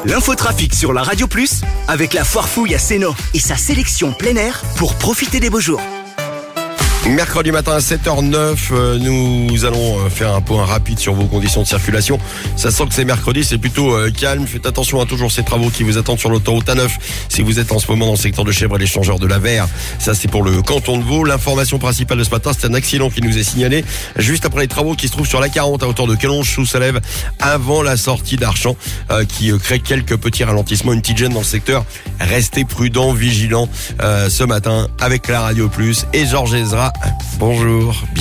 L'infotrafic sur la Radio Plus avec la Foire Fouille à Sénaux et sa sélection plein air pour profiter des beaux jours. Mercredi matin à 7h09, nous allons faire un point rapide sur vos conditions de circulation. Ça sent que c'est mercredi, c'est plutôt calme. Faites attention à toujours ces travaux qui vous attendent sur l'autoroute A9. Si vous êtes en ce moment dans le secteur de Chèvres et l'échangeur de la Verre, ça c'est pour le canton de Vaud. L'information principale de ce matin, c'est un accident qui nous est signalé juste après les travaux qui se trouvent sur la 40 à hauteur de Calonge-sous-Salève avant la sortie d'Archamps, qui crée quelques petits ralentissements, une petite gêne dans le secteur. Restez prudents, vigilants ce matin avec la Radio Plus et Georges Ezra. Bonjour.